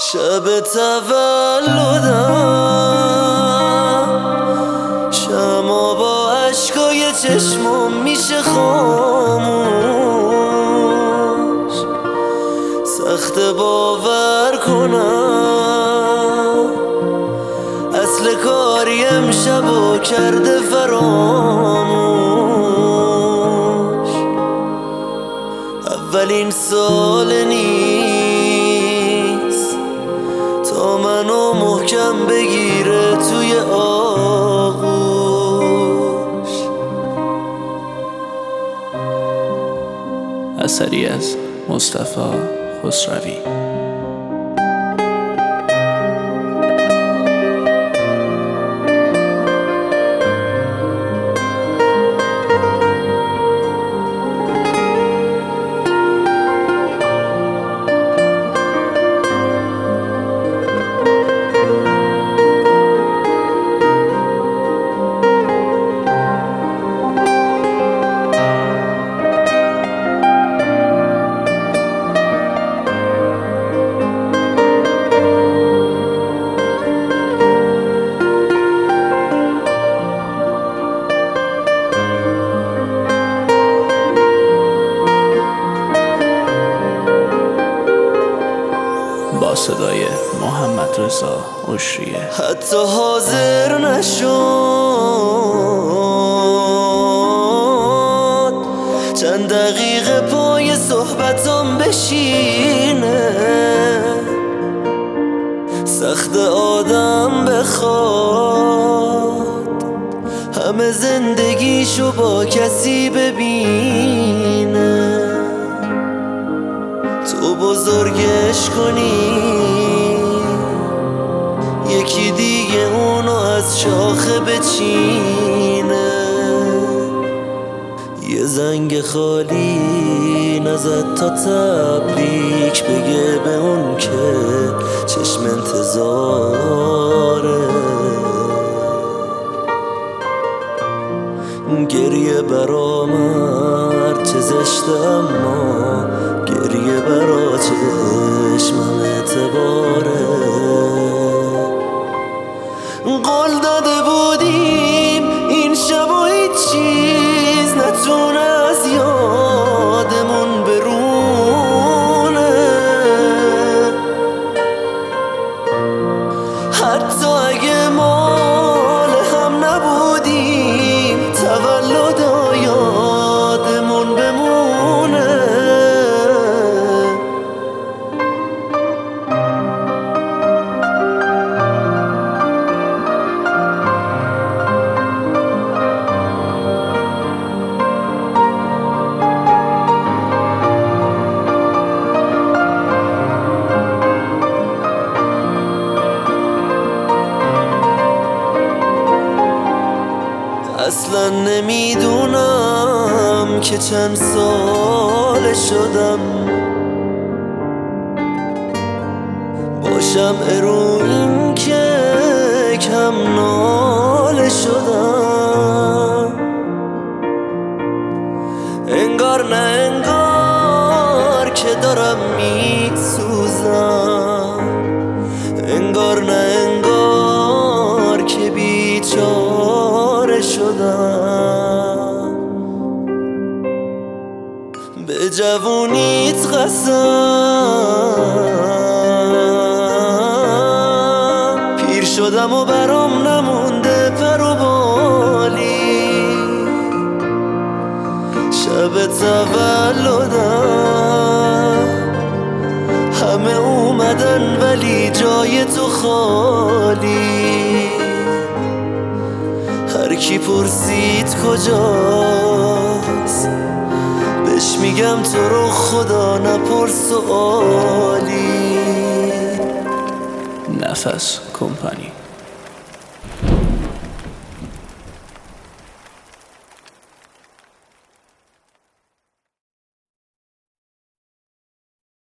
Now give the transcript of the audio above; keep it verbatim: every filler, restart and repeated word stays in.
شب تولدم شما با عشقای چشمم میشه خاموش، سخت باور کنم اصل کاری امشبو کرده فراموش. اولین سال نیست تا منو محکم بگیره توی آغوش. اثری از مصطفی خسروی. با صدای محمد رضا عشریه. حتی حاضر نشد چند دقیقه پای صحبتام بشینه، سخت آدم بخواد همه زندگیشو با کسی ببینه، تو بزرگش کنی یکی دیگه اونو از شاخه بچینه. یه زنگ خالی نزد تا تبریک بگه به اون که چشم انتظاره، گریه برا مرد چه زشته اما گریه برا چشمم اعتباره. قول داده بودیم این شب و هیچ چیز نتونه از یادمون برونه، حتی اگه مال هم نبودیم تولد یادمون بمونه. اصلا نمیدونم که چند سال شدم باشم رو این که کم ناله شدم، انگار نه انگار که دارم میسوزم، انگار نه انگار که بیچاره شدم. به جوونیت قسم پیر شدم و برام نمونده پر و بالی، شب تولدم همه اومدن ولی جای تو خالی، هر کی پرسید کجاست بهش میگم تو رو خدا نپرس سوالی. نفس کمپانی.